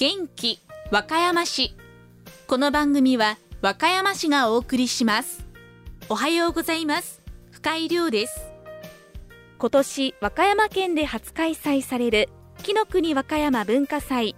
元気和歌山市。この番組は和歌山市がお送りします。おはようございます。深井亮です。今年和歌山県で初開催される紀の国和歌山文化祭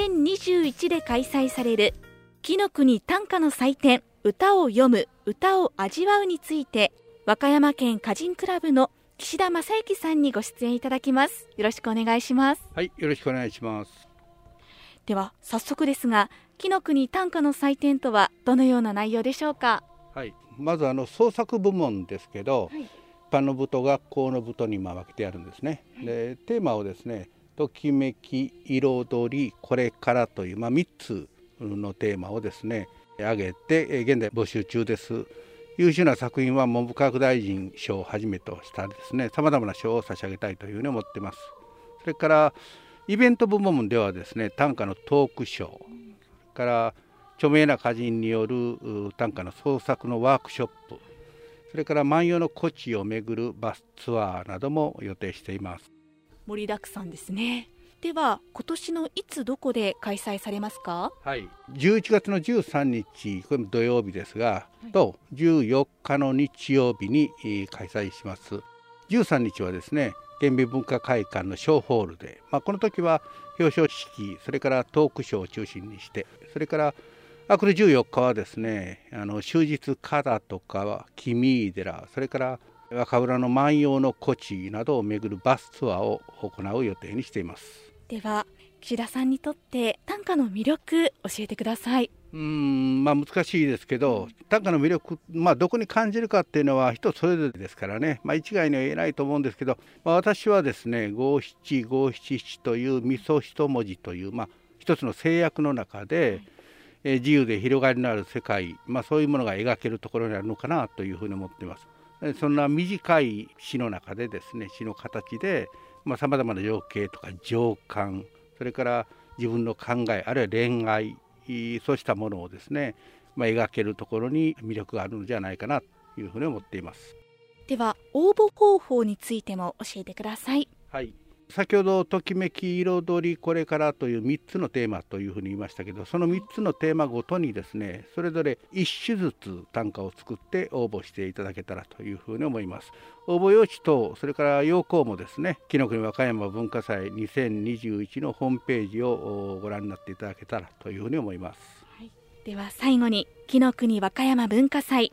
2021で開催される紀の国短歌の祭典、歌を読む、歌を味わうについて、和歌山県歌人クラブの岸田正幸さんにご出演いただきます。よろしくお願いします。 はい、よろしくお願いします。 では早速ですが、紀の国短歌の祭典とはどのような内容でしょうか。 はい、まず創作部門ですけど、 はい、 一般の部と学校の部とに分けてあるんですね。でテーマをですね、ときめき、彩り、これからという、3つのテーマをですね挙げて現在募集中です。優秀な作品は文部科学大臣賞をはじめとしたですね、さまざまな賞を差し上げたいというふうに思っています。それからイベント部門ではですね、短歌のトークショー、それから著名な歌人による短歌の創作のワークショップ、それから万葉の故地を巡るバスツアーなども予定しています。 盛りだくさんですね。では今年のいつどこで開催されますか。 はい、11月の13日、これも土曜日ですが、と14日の日曜日に開催します。13日はですね、県民文化会館の小ホールで、この時は表彰式、それからトークショーを中心にして、それから明くる14日はですね、終日加田とか君井寺、それから若浦の万葉の故地などを巡るバスツアーを行う予定にしています。 では岸田さんにとって短歌の魅力教えてください。 難しいですけど、短歌の魅力、どこに感じるかっていうのは人それぞれですからね、一概には言えないと思うんですけど、私はですね、五七五七七という味噌一文字という、一つの制約の中で、自由で広がりのある世界、そういうものが描けるところにあるのかなというふうに思っています。そんな短い詩の中でですね、詩の形でさまざまな情景とか情感、それから自分の考え、あるいは恋愛、そうしたものをですね、描けるところに魅力があるのではないかなというふうに思っています。 では応募方法についても教えてください。 はい、先ほどときめき、彩り、これからという3つのテーマというふうに言いましたけど、その3つのテーマごとにですね、それぞれ1首ずつ短歌を作って応募していただけたらというふうに思います。応募用紙とそれから要項もですね、紀の国和歌山文化祭2021のホームページをご覧になっていただけたらというふうに思います。 はい、では最後に紀の国和歌山文化祭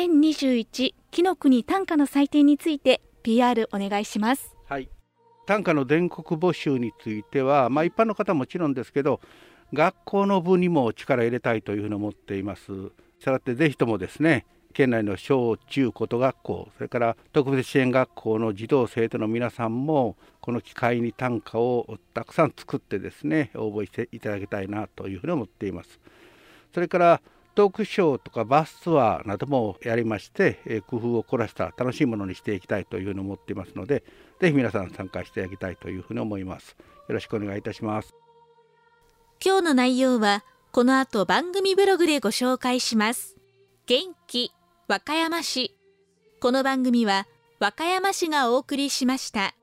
2021紀の国短歌の祭典について PR お願いします。 はい、短歌の全国募集については、一般の方はもちろんですけど、学校の部にも力を入れたいというふうに思っています。したがってぜひともですね、県内の小中高等学校、それから特別支援学校の児童生徒の皆さんもこの機会に短歌をたくさん作ってですね、応募していただきたいなというふうに思っています。それからトークショーとかバスツアーなどもやりまして、工夫を凝らした楽しいものにしていきたいというふうに思っていますので、ぜひ皆さん参加していただきたいというふうに思います。よろしくお願いいたします。 今日の内容はこの後番組ブログでご紹介します。元気和歌山市。この番組は和歌山市がお送りしました。